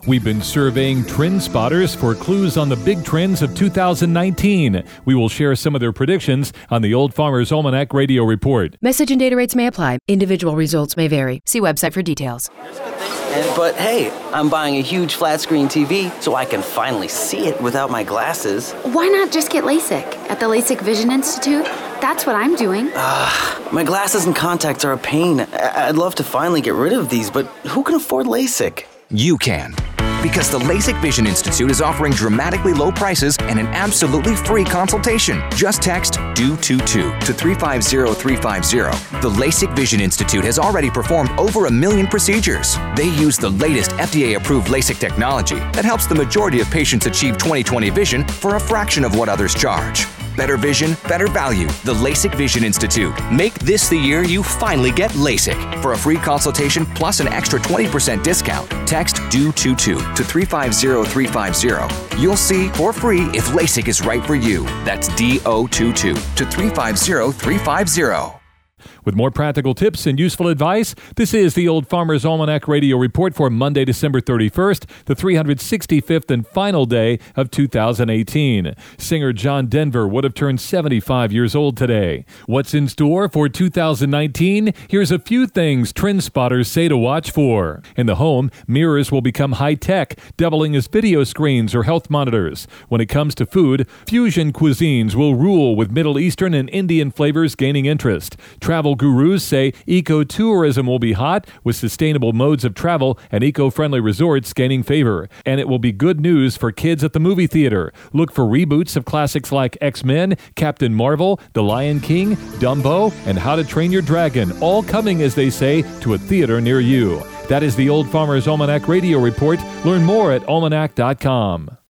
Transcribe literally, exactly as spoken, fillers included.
We've been surveying trend spotters for clues on the big trends of two thousand nineteen. We will share some of their predictions on the Old Farmer's Almanac Radio Report. Message and data rates may apply. Individual results may vary. See website for details. And, but hey, I'm buying a huge flat screen T V so I can finally see it without my glasses. Why not just get LASIK at the LASIK Vision Institute? That's what I'm doing. Ah, uh, my glasses and contacts are a pain. I- I'd love to finally get rid of these, but who can afford LASIK? You can. Because the LASIK Vision Institute is offering dramatically low prices and an absolutely free consultation. Just text D O two two to three five zero three five zero. The LASIK Vision Institute has already performed over a million procedures. They use the latest F D A-approved LASIK technology that helps the majority of patients achieve twenty twenty vision for a fraction of what others charge. Better vision, better value. The LASIK Vision Institute. Make this the year you finally get LASIK. For a free consultation plus an extra twenty percent discount, text D O two two to three five zero three five zero. You'll see for free if LASIK is right for you. That's D O two two to three five zero three five zero. With more practical tips and useful advice, this is the Old Farmer's Almanac Radio Report for Monday, December thirty-first, the three hundred sixty-fifth and final day of two thousand eighteen. Singer John Denver would have turned seventy-five years old today. What's in store for two thousand nineteen? Here's a few things trend spotters say to watch for. In the home, mirrors will become high-tech, doubling as video screens or health monitors. When it comes to food, fusion cuisines will rule, with Middle Eastern and Indian flavors gaining interest. Travel gurus say ecotourism will be hot, with sustainable modes of travel and eco-friendly resorts gaining favor. And it will be good news for kids at the movie theater. Look for reboots of classics like X-Men, Captain Marvel, The Lion King, Dumbo, and How to Train Your Dragon, all coming, as they say, to a theater near you. That is the Old Farmer's Almanac Radio Report. Learn more at almanac dot com.